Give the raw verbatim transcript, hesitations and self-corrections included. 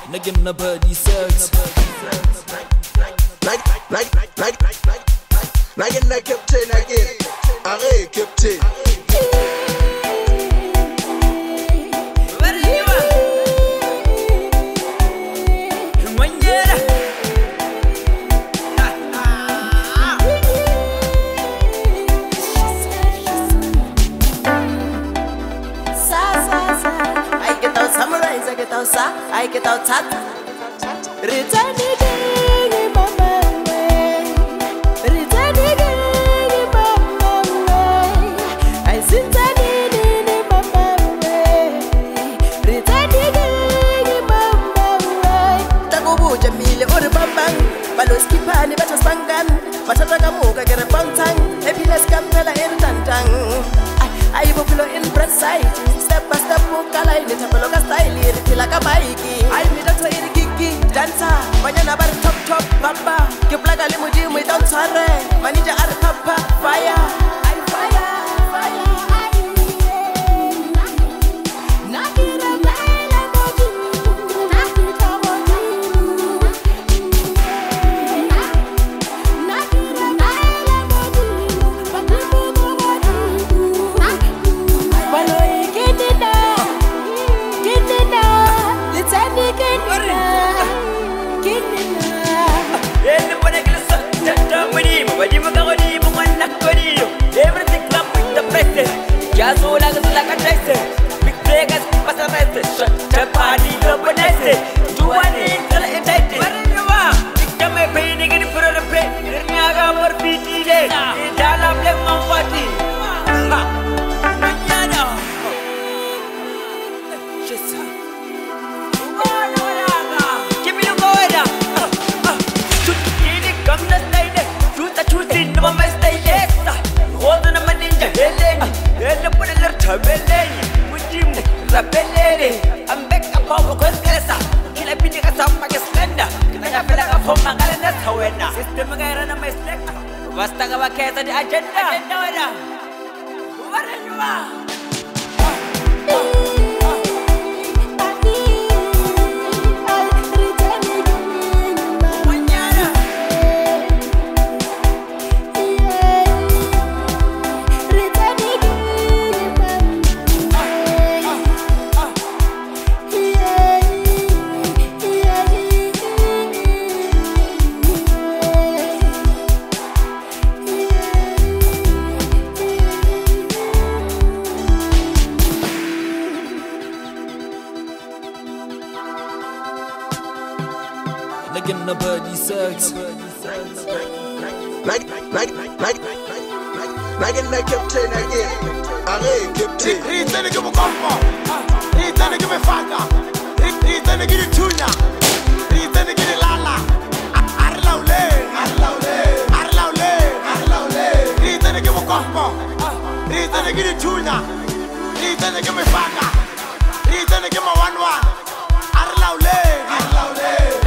Nigga na birdie search. Like, like, like, like, like, like, like, like, captain again. Array, captain. I get out tat. Return again, mama. Return again, mama. I sit in mama. Return again, mama. Tagobu Jamile or Bambang. Balos Kipani, but a spangan. Matagamuka get a bangtang. Happiness come tell a tantang. I will in preside. Step by step, Mukala in the Tabaloga style. Feel like a bike. I meet a train kiki, dancer. Banana bar top top, papa. You plug a limousine without sorry. Manager at papa, fire. I fire, fire. Just all like a taxi. Big breakers, pass a message. The party, the bonus. Do I need to let it? What do you want? Come a painting and put on a plate. Naga for P T J. Dala black on party. Manana. Give me a boy. Did it come the state? Shoot the truth in the moment. Hold on a ninja, Helene. Helene put a little Helene. With him, Rapelele. I'm back up over Congressa. Kill a pinning as some like a slender. I feel like a phone, my calendar, however. System again, I'm a select. Was Tagava Cat the agenda? What are you are? Nigga na birdie search. Like, like, like, like, like, like, captain again. Array, captain. Return to give a combo. Return to give a father. Return to give a tuna. Return to give a lala. Arlaule, Arlaule, Arlaule, Arlaule. Return to give a combo. Return to give a tuna. Return to give a father. Return to give a one one. Arlaule, Arlaule.